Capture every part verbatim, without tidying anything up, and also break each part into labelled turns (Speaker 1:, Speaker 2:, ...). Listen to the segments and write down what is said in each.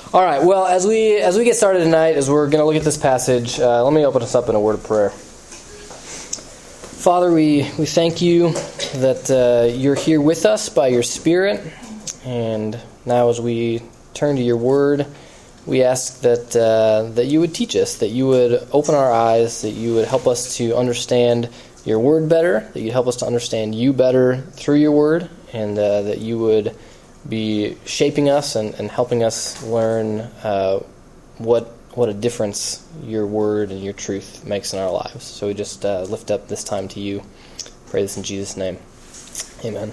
Speaker 1: All right, well, as we as we get started tonight, as we're going to look at this passage, uh, let me open us up in a word of prayer. Father, we, we thank you that uh, you're here with us by your Spirit, and now as we turn to your word, we ask that uh, that you would teach us, that you would open our eyes, that you would help us to understand your word better, that you'd help us to understand you better through your word, and uh, that you would be shaping us and, and helping us learn uh, what what a difference your word and your truth makes in our lives. So we just uh, lift up this time to you. Pray this in Jesus' name. Amen.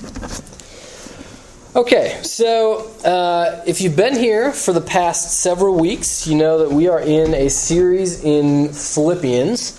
Speaker 1: Okay, so uh, if you've been here for the past several weeks, you know that we are in a series in Philippians,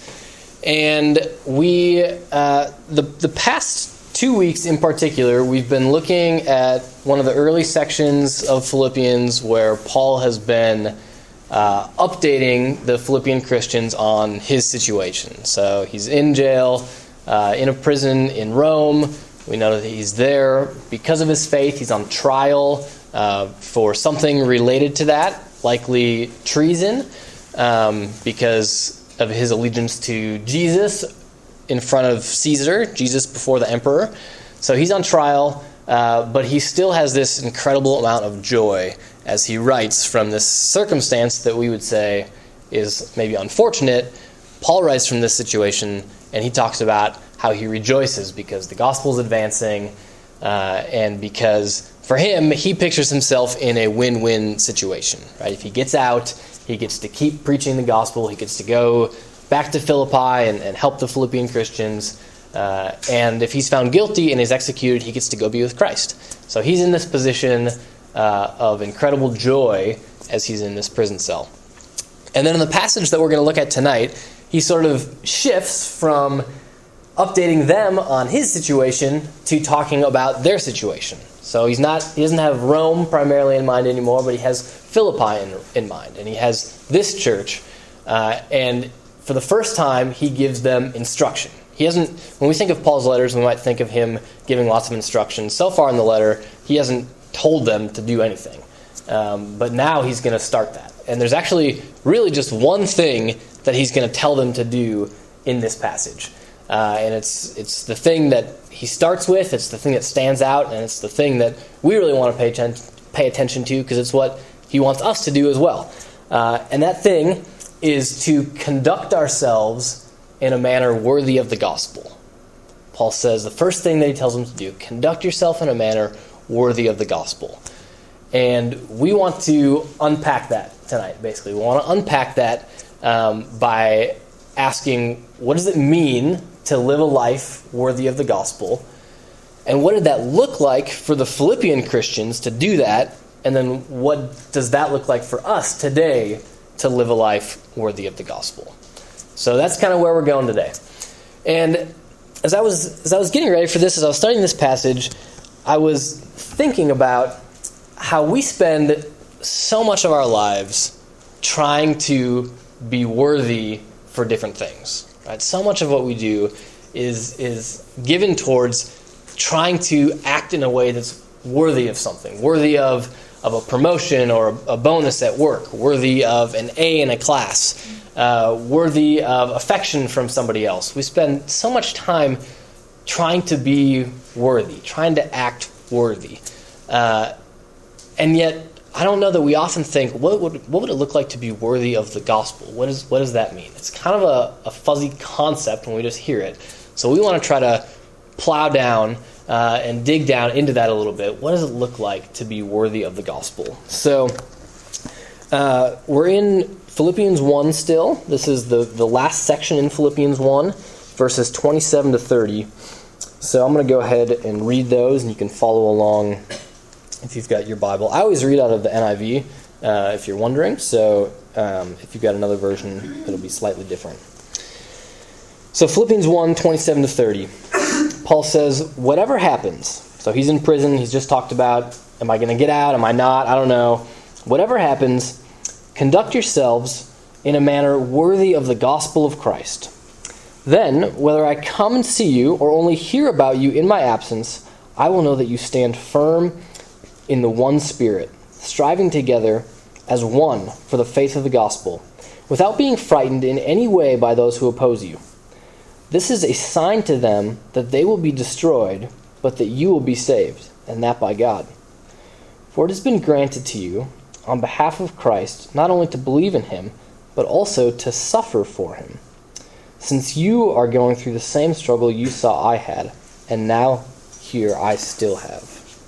Speaker 1: and we uh, the the past two weeks in particular, we've been looking at one of the early sections of Philippians where Paul has been uh, updating the Philippian Christians on his situation. So he's in jail, uh, in a prison in Rome. We know that he's there because of his faith. He's on trial uh, for something related to that, likely treason, um, because of his allegiance to Jesus in front of Caesar, Jesus before the emperor. So he's on trial, uh, but he still has this incredible amount of joy as he writes from this circumstance that we would say is maybe unfortunate. Paul writes from this situation, and he talks about how he rejoices because the gospel is advancing, uh, and because for him, he pictures himself in a win-win situation. Right? If he gets out, he gets to keep preaching the gospel, he gets to go back to Philippi and, and help the Philippian Christians. Uh, and if he's found guilty and is executed, he gets to go be with Christ. So he's in this position uh, of incredible joy as he's in this prison cell. And then in the passage that we're going to look at tonight, he sort of shifts from updating them on his situation to talking about their situation. So he's not he doesn't have Rome primarily in mind anymore, but he has Philippi in, in mind. And he has this church. Uh, and For the first time, he gives them instruction. He hasn't. When we think of Paul's letters, we might think of him giving lots of instructions. So far in the letter, he hasn't told them to do anything. Um, but now he's going to start that. And there's actually really just one thing that he's going to tell them to do in this passage. Uh, and it's it's the thing that he starts with, it's the thing that stands out, and it's the thing that we really want to pay, atten- pay attention to because it's what he wants us to do as well. Uh, and that thing is to conduct ourselves in a manner worthy of the gospel. Paul says the first thing that he tells them to do, conduct yourself in a manner worthy of the gospel. And we want to unpack that tonight, basically. We want to unpack that um, by asking, what does it mean to live a life worthy of the gospel? And what did that look like for the Philippian Christians to do that? And then what does that look like for us today to live a life worthy of the gospel? So that's kind of where we're going today. And as I was as I was getting ready for this, as I was studying this passage, I was thinking about how we spend so much of our lives trying to be worthy for different things. Right? So much of what we do is is given towards trying to act in a way that's worthy of something, worthy of of a promotion or a bonus at work, worthy of an A in a class, uh, worthy of affection from somebody else. We spend so much time trying to be worthy, trying to act worthy. Uh, and yet, I don't know that we often think, what would what would it look like to be worthy of the gospel? What is what does that mean? It's kind of a, a fuzzy concept when we just hear it. So we want to try to plow down Uh, and dig down into that a little bit. What does it look like to be worthy of the gospel? So uh, we're in Philippians one still. This is the, the last section in Philippians one, verses twenty-seven to thirty. So I'm going to go ahead and read those, and you can follow along if you've got your Bible. I always read out of the N I V, uh, if you're wondering. So um, if you've got another version, it'll be slightly different. So Philippians one, twenty-seven to thirty. Paul says, whatever happens, so he's in prison, he's just talked about, am I going to get out, am I not, I don't know. Whatever happens, conduct yourselves in a manner worthy of the gospel of Christ. Then, whether I come and see you or only hear about you in my absence, I will know that you stand firm in the one Spirit, striving together as one for the faith of the gospel, without being frightened in any way by those who oppose you. This is a sign to them that they will be destroyed, but that you will be saved, and that by God. For it has been granted to you, on behalf of Christ, not only to believe in him, but also to suffer for him, since you are going through the same struggle you saw I had, and now here I still have.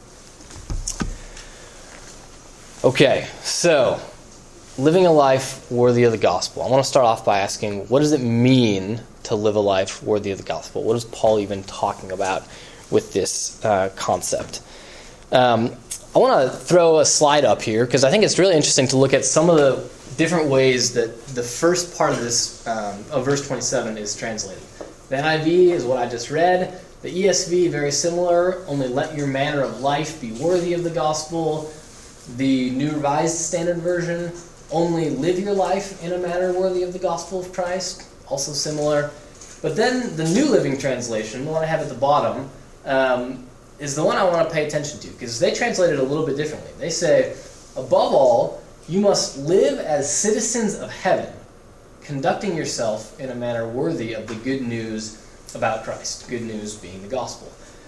Speaker 1: Okay, so living a life worthy of the gospel. I want to start off by asking, what does it mean to live a life worthy of the gospel? What is Paul even talking about with this uh, concept? Um, I want to throw a slide up here because I think it's really interesting to look at some of the different ways that the first part of this, um, of verse twenty-seven, is translated. The N I V is what I just read. The E S V, very similar, only let your manner of life be worthy of the gospel. The New Revised Standard Version, only live your life in a manner worthy of the gospel of Christ, also similar. But then the New Living Translation, the one I have at the bottom, um, is the one I want to pay attention to, because they translate it a little bit differently. They say, above all, you must live as citizens of heaven, conducting yourself in a manner worthy of the good news about Christ, good news being the gospel.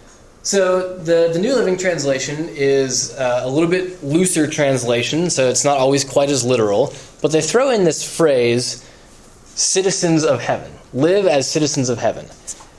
Speaker 1: So the, the New Living Translation is uh, a little bit looser translation, so it's not always quite as literal, but they throw in this phrase, citizens of heaven, live as citizens of heaven.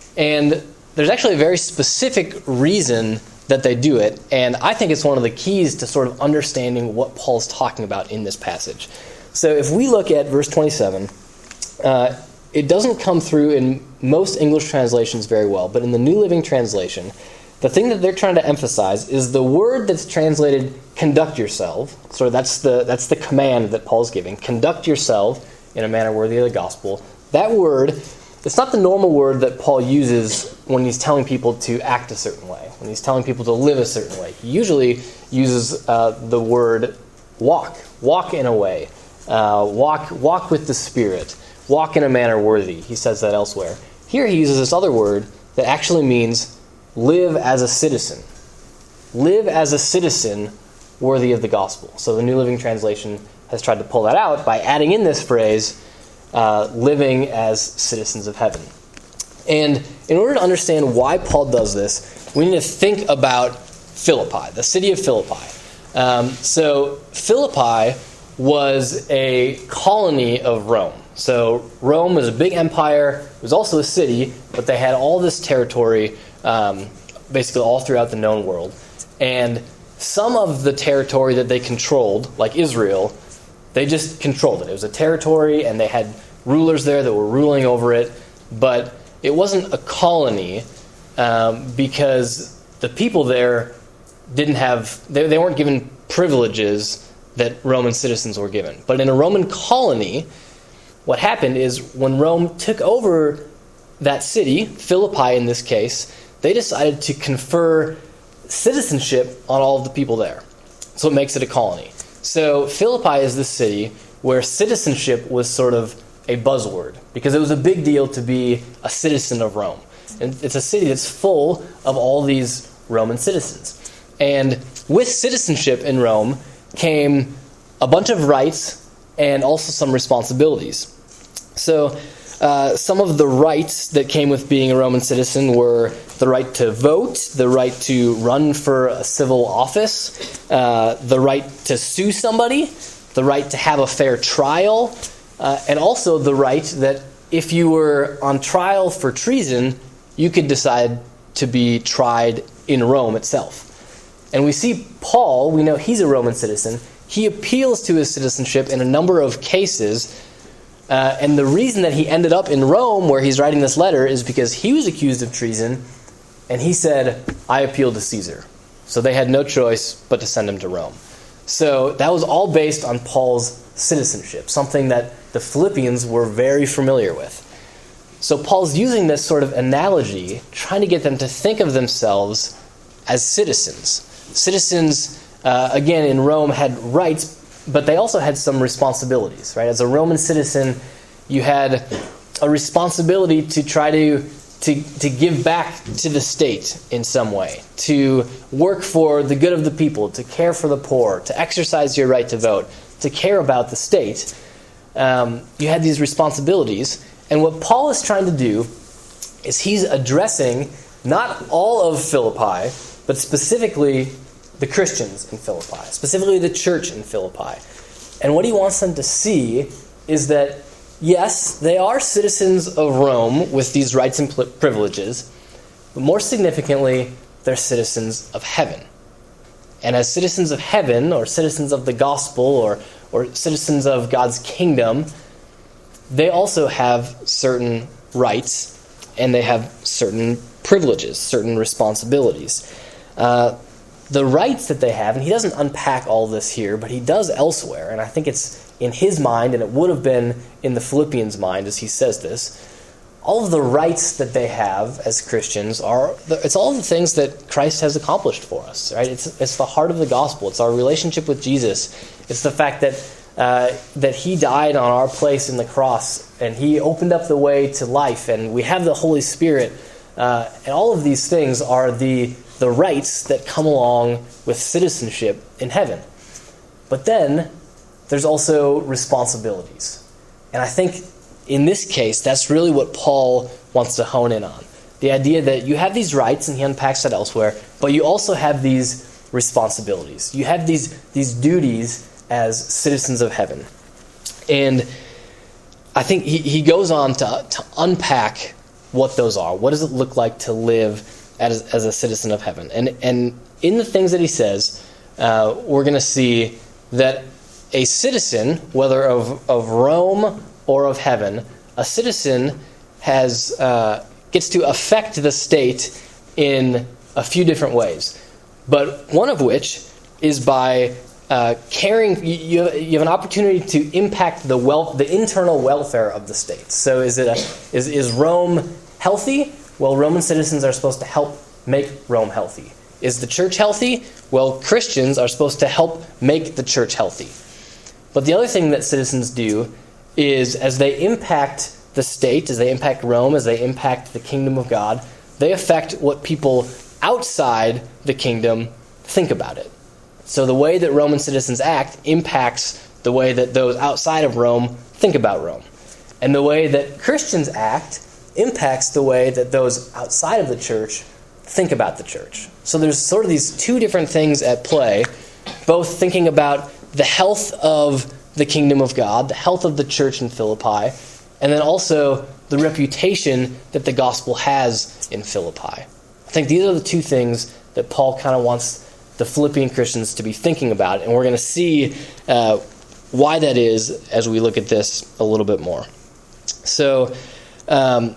Speaker 1: And there's actually a very specific reason that they do it, and I think it's one of the keys to sort of understanding what Paul's talking about in this passage. So if we look at verse twenty-seven, uh, it doesn't come through in most English translations very well, but in the New Living Translation, the thing that they're trying to emphasize is the word that's translated conduct yourself. So that's the that's the command that Paul's giving. Conduct yourself in a manner worthy of the gospel. That word, it's not the normal word that Paul uses when he's telling people to act a certain way, when he's telling people to live a certain way. He usually uses uh, the word walk, walk in a way, uh, walk, walk with the Spirit, walk in a manner worthy. He says that elsewhere. Here he uses this other word that actually means live as a citizen. Live as a citizen worthy of the gospel. So the New Living Translation has tried to pull that out by adding in this phrase, uh, living as citizens of heaven. And in order to understand why Paul does this, we need to think about Philippi, the city of Philippi. Um, so Philippi was a colony of Rome. So Rome was a big empire. It was also a city, but they had all this territory um, basically all throughout the known world. And some of the territory that they controlled, like Israel, they just controlled it. It was a territory, and they had rulers there that were ruling over it. But it wasn't a colony um, because the people there didn't have, they, they weren't given privileges that Roman citizens were given. But in a Roman colony, what happened is when Rome took over that city, Philippi in this case, they decided to confer citizenship on all of the people there. So it makes it a colony. So Philippi is this city where citizenship was sort of a buzzword because it was a big deal to be a citizen of Rome. And it's a city that's full of all these Roman citizens. And with citizenship in Rome came a bunch of rights and also some responsibilities. So uh, some of the rights that came with being a Roman citizen were the right to vote, the right to run for a civil office, uh, the right to sue somebody, the right to have a fair trial, uh, and also the right that if you were on trial for treason, you could decide to be tried in Rome itself. And we see Paul, we know he's a Roman citizen. He appeals to his citizenship in a number of cases. Uh, and the reason that he ended up in Rome, where he's writing this letter, is because he was accused of treason, and he said, I appeal to Caesar. So they had no choice but to send him to Rome. So that was all based on Paul's citizenship, something that the Philippians were very familiar with. So Paul's using this sort of analogy, trying to get them to think of themselves as citizens. Citizens, uh, again, in Rome had rights, but they also had some responsibilities, right? As a Roman citizen, you had a responsibility to try to, to, to give back to the state in some way, to work for the good of the people, to care for the poor, to exercise your right to vote. to care about the state, um, you had these responsibilities. And what Paul is trying to do is he's addressing not all of Philippi, but specifically the Christians in Philippi, specifically the church in Philippi. And what he wants them to see is that, yes, they are citizens of Rome with these rights and privileges, but more significantly, they're citizens of heaven. And as citizens of heaven, or citizens of the gospel, or, or citizens of God's kingdom, they also have certain rights, and they have certain privileges, certain responsibilities. Uh, the rights that they have, and he doesn't unpack all this here, but he does elsewhere, and I think it's in his mind, and it would have been in the Philippians' mind as he says this, all of the rights that they have as Christians are, it's all the things that Christ has accomplished for us, right? It's it's the heart of the gospel. It's our relationship with Jesus. It's the fact that uh, that he died on our place in the cross, and he opened up the way to life, and we have the Holy Spirit. Uh, and all of these things are the the rights that come along with citizenship in heaven. But then there's also responsibilities. And I think in this case, that's really what Paul wants to hone in on. The idea that you have these rights, and he unpacks that elsewhere, but you also have these responsibilities. You have these, these duties as citizens of heaven. And I think he, he goes on to, to unpack what those are. What does it look like to live as, as a citizen of heaven? And, and in the things that he says, uh, we're going to see that a citizen, whether of, of Rome or of heaven, a citizen has uh, gets to affect the state in a few different ways. But one of which is by uh, caring. You, you have an opportunity to impact the wealth, the internal welfare of the state. So, is it a, is is Rome healthy? Well, Roman citizens are supposed to help make Rome healthy. Is the church healthy? Well, Christians are supposed to help make the church healthy. But the other thing that citizens do is, as they impact the state, as they impact Rome, as they impact the kingdom of God, they affect what people outside the kingdom think about it. So the way that Roman citizens act impacts the way that those outside of Rome think about Rome. And the way that Christians act impacts the way that those outside of the church think about the church. So there's sort of these two different things at play, both thinking about the health of the kingdom of God, the health of the church in Philippi, and then also the reputation that the gospel has in Philippi. I think these are the two things that Paul kind of wants the Philippian Christians to be thinking about, and we're going to see uh, why that is as we look at this a little bit more. So, um,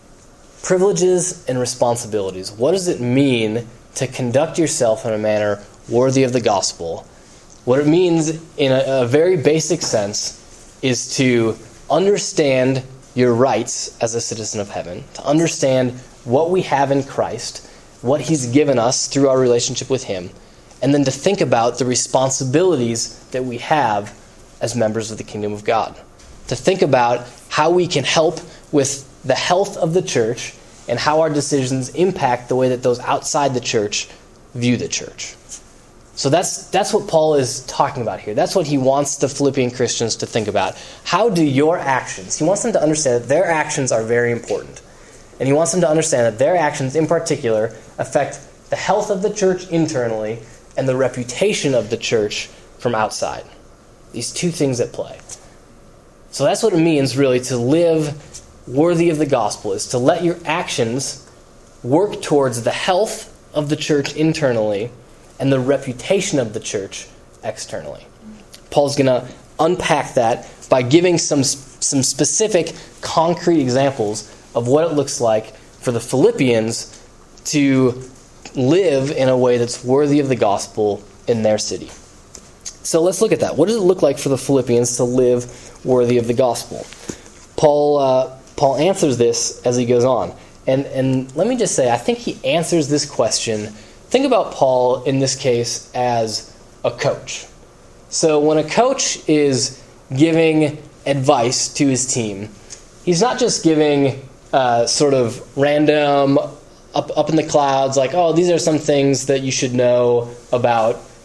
Speaker 1: privileges and responsibilities. What does it mean to conduct yourself in a manner worthy of the gospel? What it means in a, a very basic sense is to understand your rights as a citizen of heaven, to understand what we have in Christ, what he's given us through our relationship with him, and then to think about the responsibilities that we have as members of the kingdom of God. To think about how we can help with the health of the church and how our decisions impact the way that those outside the church view the church. So that's that's what Paul is talking about here. That's what he wants the Philippian Christians to think about. How do your actions, he wants them to understand that their actions are very important. And he wants them to understand that their actions in particular affect the health of the church internally and the reputation of the church from outside. These two things at play. So that's what it means really to live worthy of the gospel, is to let your actions work towards the health of the church internally and the reputation of the church externally. Paul's going to unpack that by giving some some specific, concrete examples of what it looks like for the Philippians to live in a way that's worthy of the gospel in their city. So let's look at that. What does it look like for the Philippians to live worthy of the gospel? Paul uh, Paul answers this as he goes on. And, and let me just say, I think he answers this question. Think about Paul in this case as a coach. So when a coach is giving advice to his team, he's not just giving uh, sort of random, up, up in the clouds, like, oh, these are some things that you should know about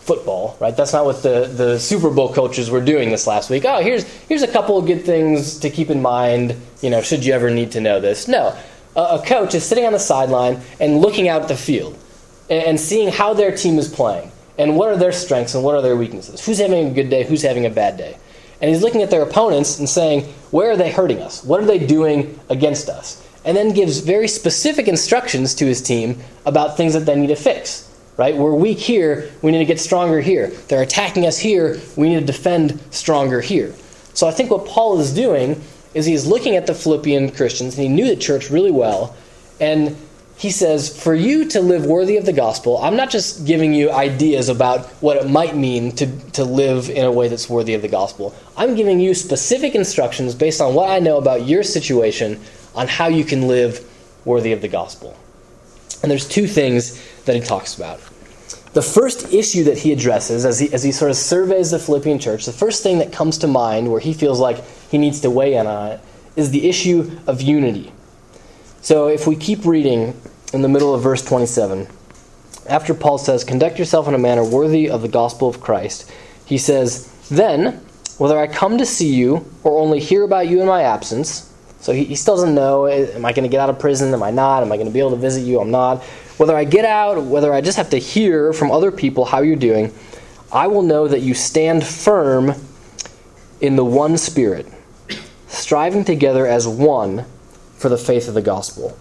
Speaker 1: football, right? That's not what the, the Super Bowl coaches were doing this last week. Oh, here's here's a couple of good things to keep in mind, you know, should you ever need to know this. No, a, a coach is sitting on the sideline and looking out at the field and, and seeing how their team is playing and what are their strengths and what are their weaknesses. Who's having a good day, who's having a bad day. And he's looking at their opponents and saying, where are they hurting us? What are they doing against us? And then gives very specific instructions to his team about things that they need to fix. Right? We're weak here, we need to get stronger here. They're attacking us here, we need to defend stronger here. So I think what Paul is doing is he's looking at the Philippian Christians, and he knew the church really well, and he says, for you to live worthy of the gospel, I'm not just giving you ideas about what it might mean to, to live in a way that's worthy of the gospel. I'm giving you specific instructions based on what I know about your situation on how you can live worthy of the gospel. And there's two things that he talks about. The first issue that he addresses as he, as he sort of surveys the Philippian church, the first thing that comes to mind where he feels like he needs to weigh in on it is the issue of unity. So if we keep reading in the middle of verse twenty-seven, after Paul says, conduct yourself in a manner worthy of the gospel of Christ, he says, then, whether I come to see you or only hear about you in my absence, so he, he still doesn't know, am I going to get out of prison? Am I not? Am I going to be able to visit you? I'm not. Whether I get out, whether I just have to hear from other people how you're doing, I will know that you stand firm in the one Spirit, striving together as one for the faith of the gospel.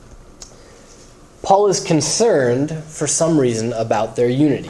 Speaker 1: Paul is concerned, for some reason, about their unity.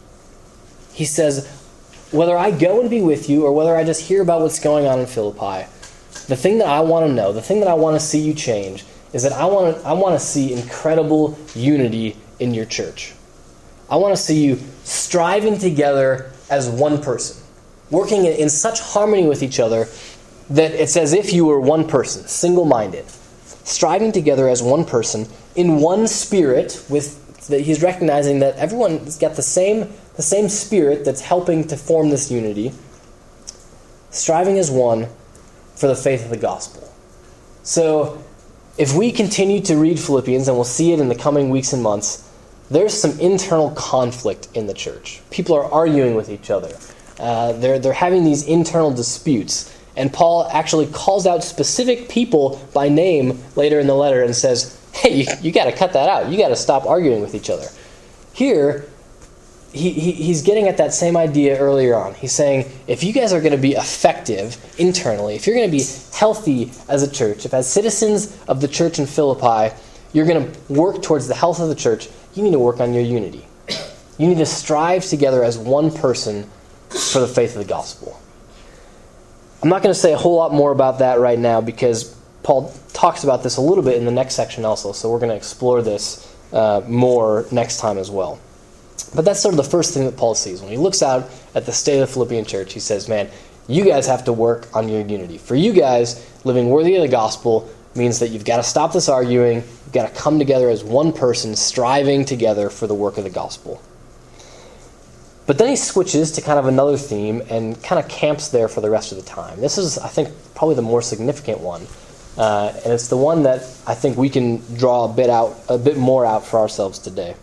Speaker 1: He says, whether I go and be with you or whether I just hear about what's going on in Philippi, the thing that I want to know, the thing that I want to see you change, is that I want to I want to see incredible unity in your church. I want to see you striving together as one person, working in such harmony with each other that it's as if you were one person, single-minded, striving together as one person in one spirit. With that, he's recognizing that everyone's got the same the same spirit that's helping to form this unity, striving as one for the faith of the gospel. So, if we continue to read Philippians, and we'll see it in the coming weeks and months, there's some internal conflict in the church. People are arguing with each other. Uh, they're, they're having these internal disputes. And Paul actually calls out specific people by name later in the letter and says, hey, you, you got to cut that out. You got to stop arguing with each other. Here, he, he he's getting at that same idea earlier on. He's saying, if you guys are going to be effective internally, if you're going to be healthy as a church, if as citizens of the church in Philippi, you're going to work towards the health of the church, you need to work on your unity. You need to strive together as one person for the faith of the gospel. I'm not going to say a whole lot more about that right now because Paul talks about this a little bit in the next section also, so we're going to explore this uh, more next time as well. But that's sort of the first thing that Paul sees. When he looks out at the state of the Philippian church, he says, man, you guys have to work on your unity. For you guys, living worthy of the gospel means that you've got to stop this arguing, you've got to come together as one person, striving together for the work of the gospel. But then he switches to kind of another theme and kind of camps there for the rest of the time. This is, I think, probably the more significant one. Uh, and it's the one that I think we can draw a bit out, a bit more out for ourselves today.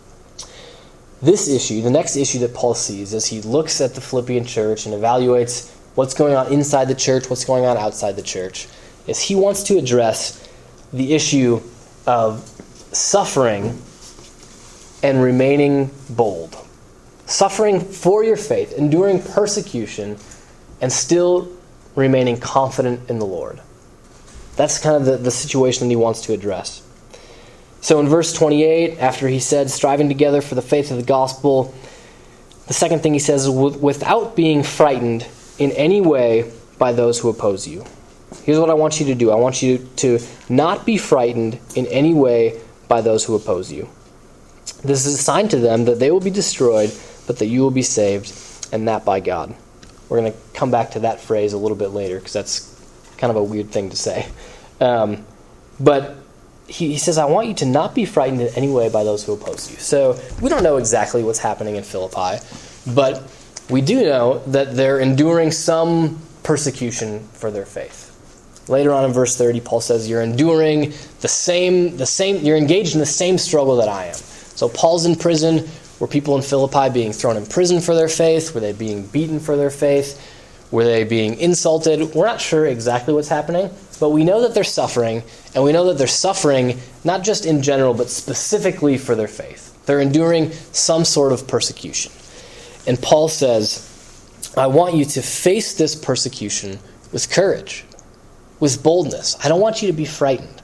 Speaker 1: This issue, the next issue that Paul sees as he looks at the Philippian church and evaluates what's going on inside the church, what's going on outside the church, is he wants to address the issue of suffering and remaining bold. Suffering for your faith, enduring persecution, and still remaining confident in the Lord. That's kind of the, the situation that he wants to address. So in verse twenty-eight, after he said, striving together for the faith of the gospel, the second thing he says is, without being frightened in any way by those who oppose you. Here's what I want you to do. I want you to not be frightened in any way by those who oppose you. This is a sign to them that they will be destroyed, but that you will be saved, and that by God. We're going to come back to that phrase a little bit later, because that's kind of a weird thing to say. Um, but he, he says, I want you to not be frightened in any way by those who oppose you. So we don't know exactly what's happening in Philippi, but we do know that they're enduring some persecution for their faith. Later on in verse thirty, Paul says, you're enduring the same, the same, you're engaged in the same struggle that I am. So Paul's in prison. Were people in Philippi being thrown in prison for their faith? Were they being beaten for their faith? Were they being insulted? We're not sure exactly what's happening, but we know that they're suffering, and we know that they're suffering not just in general, but specifically for their faith. They're enduring some sort of persecution. And Paul says, I want you to face this persecution with courage, with boldness. I don't want you to be frightened.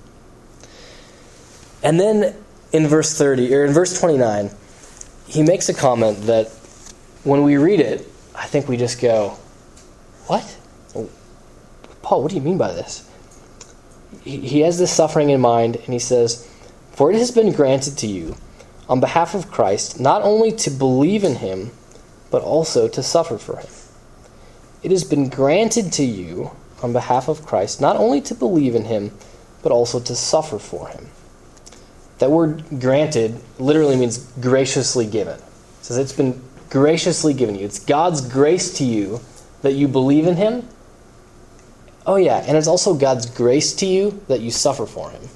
Speaker 1: And then in verse thirty, or in verse twenty-nine, he makes a comment that when we read it, I think we just go, what? Paul, what do you mean by this? He has this suffering in mind, and he says, for it has been granted to you, on behalf of Christ, not only to believe in him, but also to suffer for him. It has been granted to you, on behalf of Christ, not only to believe in him, but also to suffer for him. That word granted literally means graciously given. It says it's been graciously given you. It's God's grace to you that you believe in him. Oh yeah, and it's also God's grace to you that you suffer for him.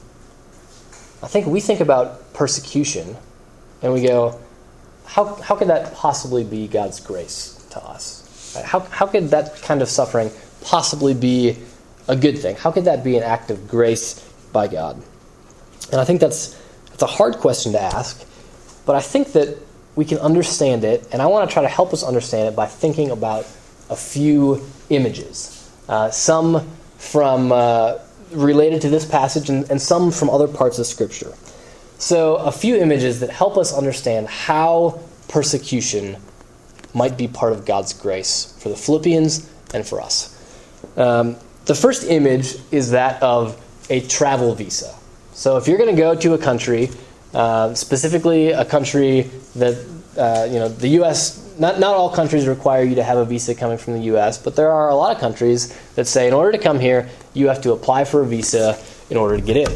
Speaker 1: I think we think about persecution and we go, how how could that possibly be God's grace to us? How how could that kind of suffering possibly be a good thing? How could that be an act of grace by God? And I think that's It's a hard question to ask, but I think that we can understand it, and I want to try to help us understand it by thinking about a few images. Uh, some from uh, related to this passage, and, and some from other parts of Scripture. So a few images that help us understand how persecution might be part of God's grace for the Philippians and for us. Um, the first image is that of a travel visa. So if you're going to go to a country, uh, specifically a country that, uh, you know, the U S, not, not all countries require you to have a visa coming from the U S, but there are a lot of countries that say in order to come here, you have to apply for a visa in order to get in.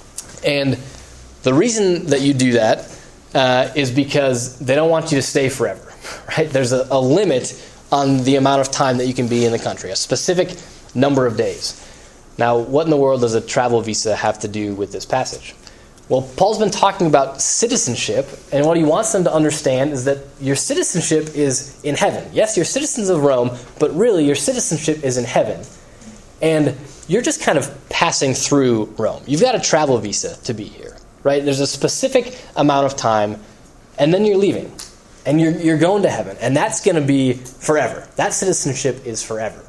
Speaker 1: And the reason that you do that uh, is because they don't want you to stay forever, right? There's a, a limit on the amount of time that you can be in the country, a specific number of days. Now, what in the world does a travel visa have to do with this passage? Well, Paul's been talking about citizenship, and what he wants them to understand is that your citizenship is in heaven. Yes, you're citizens of Rome, but really your citizenship is in heaven. And you're just kind of passing through Rome. You've got a travel visa to be here, right? There's a specific amount of time, and then you're leaving. And you're, you're going to heaven, and that's going to be forever. That citizenship is forever.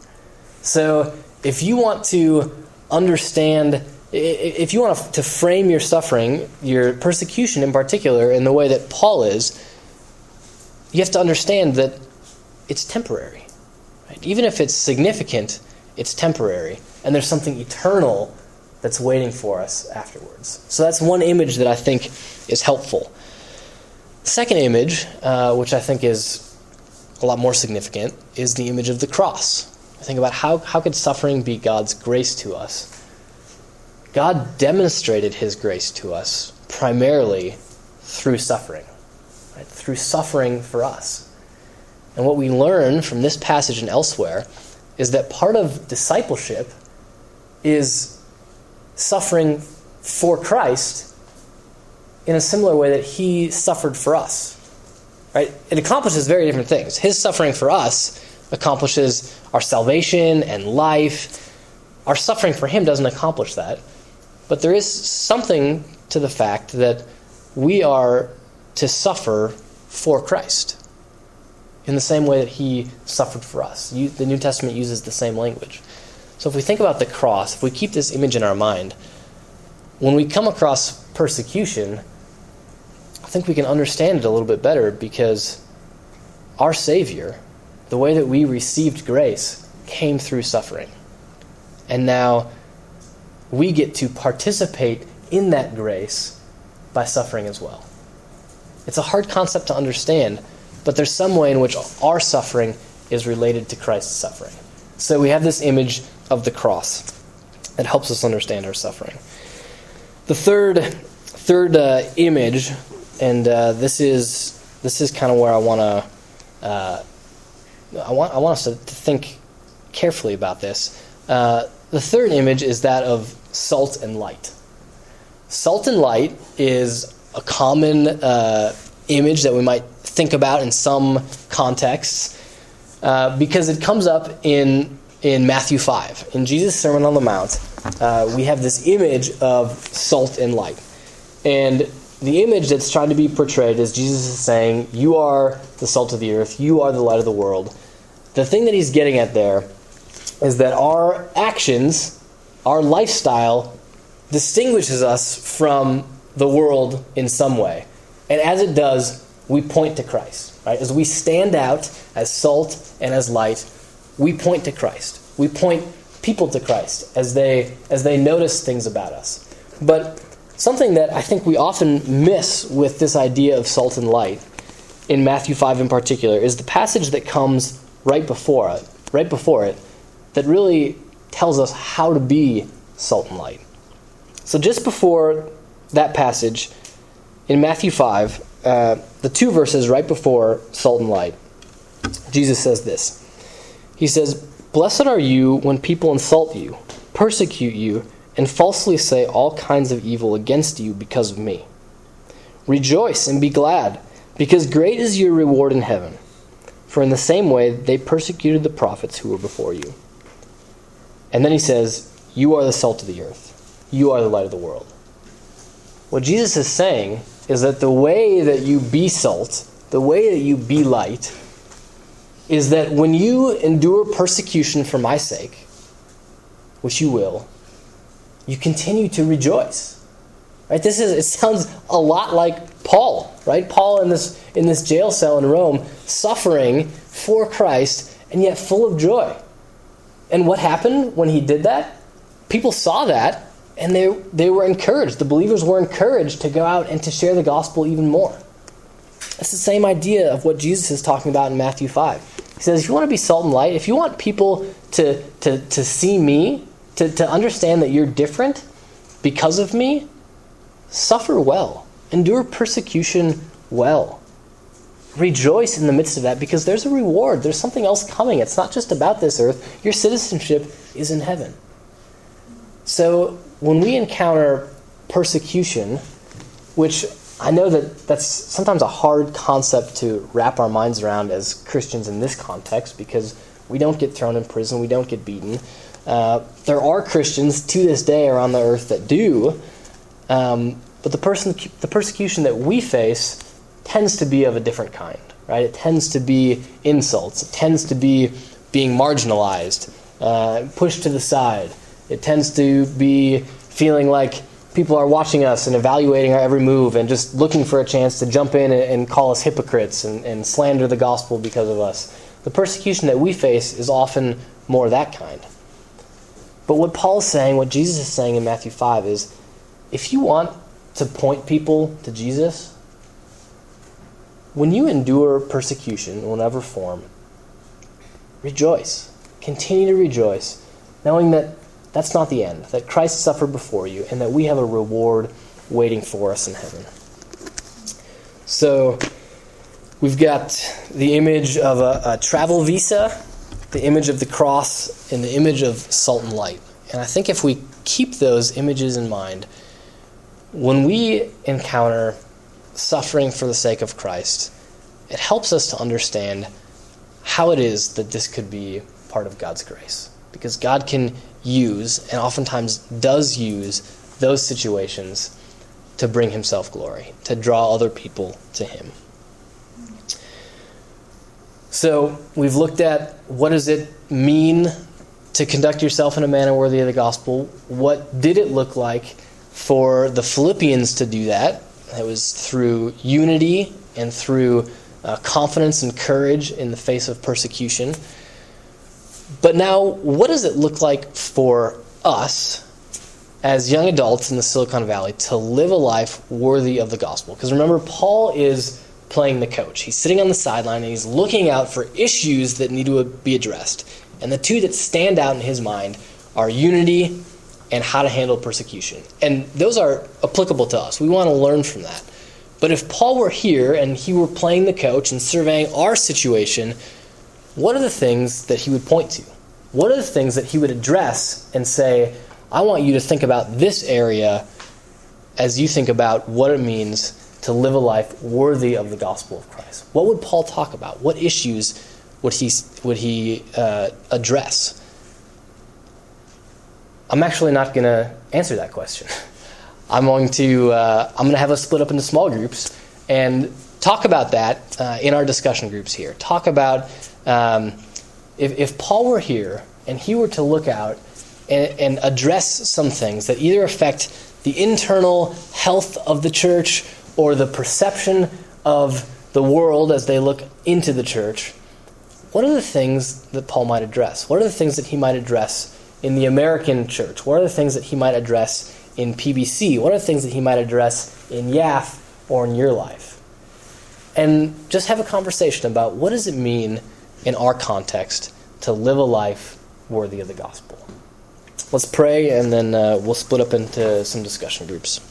Speaker 1: So if you want to understand, if you want to frame your suffering, your persecution in particular, in the way that Paul is, you have to understand that it's temporary. Right? Even if it's significant, it's temporary. And there's something eternal that's waiting for us afterwards. So that's one image that I think is helpful. The second image, uh, which I think is a lot more significant, is the image of the cross. Think about how, how could suffering be God's grace to us? God demonstrated his grace to us primarily through suffering, right? Through suffering for us. And what we learn from this passage and elsewhere is that part of discipleship is suffering for Christ in a similar way that he suffered for us. Right? It accomplishes very different things. His suffering for us accomplishes our salvation and life. Our suffering for him doesn't accomplish that. But there is something to the fact that we are to suffer for Christ in the same way that he suffered for us. You, the New Testament uses the same language. So if we think about the cross, if we keep this image in our mind, when we come across persecution, I think we can understand it a little bit better because our Savior, the way that we received grace, came through suffering. And now we get to participate in that grace by suffering as well. It's a hard concept to understand, but there's some way in which our suffering is related to Christ's suffering. So we have this image of the cross that helps us understand our suffering. The third third uh, image, and uh, this is this is kind of where I want to uh, I want I want us to, to think carefully about this. Uh, the third image is that of salt and light. Salt and light is a common uh, image that we might think about in some contexts uh, because it comes up in in Matthew five. In Jesus' Sermon on the Mount, uh, we have this image of salt and light. And the image that's trying to be portrayed is Jesus is saying, you are the salt of the earth, you are the light of the world. The thing that he's getting at there is that our actions, our lifestyle, distinguishes us from the world in some way. And as it does, we point to Christ. Right? As we stand out as salt and as light, we point to Christ. We point people to Christ as they as they notice things about us. But something that I think we often miss with this idea of salt and light, in Matthew five in particular, is the passage that comes right before it, right before it, that really tells us how to be salt and light. So just before that passage, in Matthew five, uh, the two verses right before salt and light, Jesus says this. He says, "Blessed are you when people insult you, persecute you, and falsely say all kinds of evil against you because of me. Rejoice and be glad, because great is your reward in heaven. For in the same way they persecuted the prophets who were before you." And then he says, "You are the salt of the earth. You are the light of the world." What Jesus is saying is that the way that you be salt, the way that you be light, is that when you endure persecution for my sake, which you will, you continue to rejoice. Right? This is it sounds a lot like Paul, right? Paul in this in this jail cell in Rome, suffering for Christ and yet full of joy. And what happened when he did that? People saw that and they they were encouraged. The believers were encouraged to go out and to share the gospel even more. That's the same idea of what Jesus is talking about in Matthew five. He says, if you want to be salt and light, if you want people to, to, to see me, to, to understand that you're different because of me, suffer well. Endure persecution well. Rejoice in the midst of that because there's a reward. There's something else coming. It's not just about this earth. Your citizenship is in heaven. So when we encounter persecution, which I know that that's sometimes a hard concept to wrap our minds around as Christians in this context because we don't get thrown in prison, we don't get beaten. Uh, there are Christians to this day around the earth that do, um, but the person, the persecution that we face tends to be of a different kind, right? It tends to be insults. It tends to be being marginalized, uh, pushed to the side. It tends to be feeling like people are watching us and evaluating our every move and just looking for a chance to jump in and, and call us hypocrites and, and slander the gospel because of us. The persecution that we face is often more that kind. But what Paul's saying, what Jesus is saying in Matthew five is, if you want to point people to Jesus, when you endure persecution in whatever form, rejoice. Continue to rejoice, knowing that that's not the end, that Christ suffered before you, and that we have a reward waiting for us in heaven. So, we've got the image of a, a travel visa, the image of the cross, and the image of salt and light. And I think if we keep those images in mind, when we encounter suffering for the sake of Christ, it helps us to understand how it is that this could be part of God's grace. Because God can use, and oftentimes does use, those situations to bring himself glory, to draw other people to him. So we've looked at what does it mean to conduct yourself in a manner worthy of the gospel. What did it look like for the Philippians to do that? It was through unity and through uh, confidence and courage in the face of persecution. But now, what does it look like for us as young adults in the Silicon Valley to live a life worthy of the gospel? Because remember, Paul is playing the coach. He's sitting on the sideline and he's looking out for issues that need to be addressed. And the two that stand out in his mind are unity and how to handle persecution. And those are applicable to us. We want to learn from that. But if Paul were here and he were playing the coach and surveying our situation, what are the things that he would point to? What are the things that he would address and say, I want you to think about this area as you think about what it means to live a life worthy of the gospel of Christ? What would Paul talk about? What issues would he would he uh, address? I'm actually not going to answer that question. I'm going to uh, I'm going to have us split up into small groups and talk about that uh, in our discussion groups here. Talk about um, if, if Paul were here and he were to look out and, and address some things that either affect the internal health of the church or the perception of the world as they look into the church, what are the things that Paul might address? What are the things that he might address in the American church? What are the things that he might address in P B C? What are the things that he might address in Y A F or in your life? And just have a conversation about what does it mean in our context to live a life worthy of the gospel. Let's pray, and then uh, we'll split up into some discussion groups.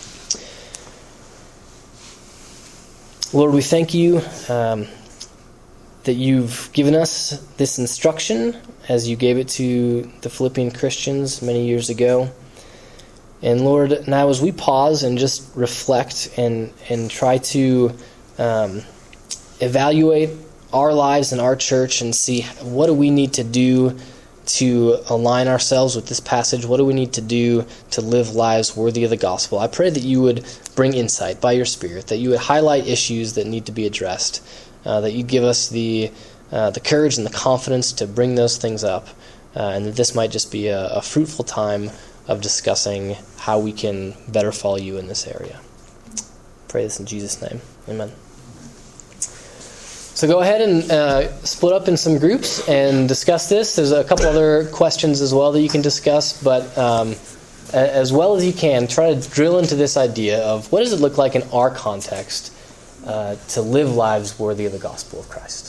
Speaker 1: Lord, we thank you um, that you've given us this instruction as you gave it to the Philippian Christians many years ago. And Lord, now as we pause and just reflect and, and try to um, evaluate our lives and our church and see what do we need to do to align ourselves with this passage, what do we need to do to live lives worthy of the gospel, I pray that you would bring insight by your Spirit, that you would highlight issues that need to be addressed, uh, that you'd give us the uh, the courage and the confidence to bring those things up, uh, and that this might just be a, a fruitful time of discussing how we can better follow you in this area. Pray this in Jesus' name. Amen. So go ahead and uh, split up in some groups and discuss this. There's a couple other questions as well that you can discuss, but um, as well as you can, try to drill into this idea of what does it look like in our context uh, to live lives worthy of the gospel of Christ.